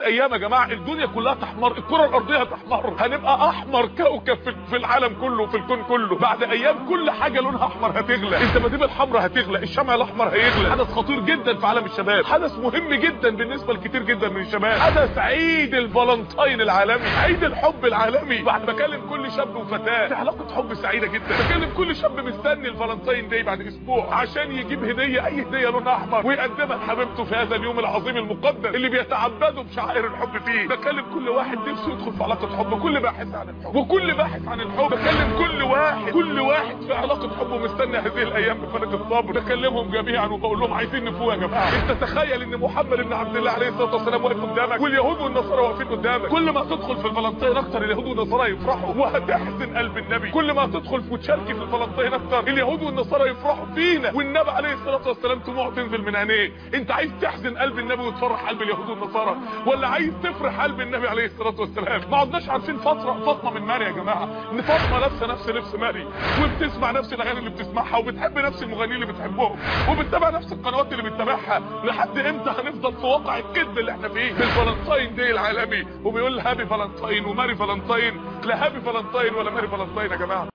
ايام يا جماعه الدنيا كلها تحمر، الكره الارضيه تحمر، هنبقى احمر كوكب في العالم كله، في الكون كله. بعد ايام كل حاجه لونها احمر هتغلى، الدباديب الحمراء هتغلى، الشمع الاحمر هيغلى. حدث خطير جدا في عالم الشباب، حدث مهم جدا بالنسبه لكتير جدا من الشباب، حدث عيد الفالنتين العالمي، عيد الحب العالمي. بعد بكلم كل شاب وفتاه في علاقه حب سعيده جدا، بكلم كل شاب مستني الفالنتين داي بعد اسبوع عشان يجيب هديه، اي هديه لونها احمر، ويقدمها لحبيبته في هذا اليوم العظيم المقدس اللي بيتعبدوا بشعائر الحب فيه. بكلم كل واحد نفسه يدخل في علاقه حب، كل باحث عن الحب وكل باحث عن الحب. بكلم كل واحد في علاقه حب ومستني هذه الايام بفارغ الصبر. بكلمهم جميعا وبقول لهم عايزين نفوق يا جماعه. انت تخيل ان محمد بن عبد الله عليه الصلاه والسلام واقف قدامك، واليهود والنصارى واقفين قدامك. كل ما تدخل في الفالنتين اكتر اليهود والنصارى يفرحوا وهتحزن قلب النبي. كل ما تدخل وتشاركي في الفالنتين اكتر اليهود والنصارى يفرحوا فينا، والنبي عليه الصلاه والسلام دموع تنزل من عينيه. انت عايز تحزن قلب النبي وتفرح قلب اليهود والنصارى، ولا عايز تفرح قلب النبي عليه الصلاه والسلام؟ ما عدناش عارفين فاطمه من ماري يا جماعه، ان فاطمه لابسه نفس لبس ماري، وبتسمع نفس الاغاني اللي بتسمعها، وبتحب نفس المغنيين اللي بتحبهم، وبتتابع نفس القنوات اللي بتتابعها. لحد امتى هنفضل في واقع الكذب اللي احنا فيه؟ بالفالنتين داي العالمي، وبيقول هابي فالنتين وماري فالنتين. لا هابي فالنتين ولا ماري فالنتين يا جماعه.